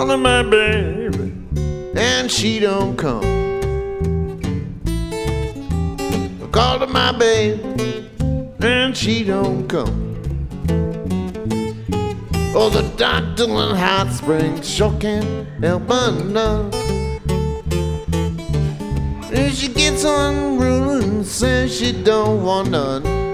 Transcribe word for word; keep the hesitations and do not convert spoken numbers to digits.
calling my baby, and she don't come. I called her my baby, and she don't come. Oh, the doctor in Hot Springs sure can't help but none. And she gets unruly and says she don't want none.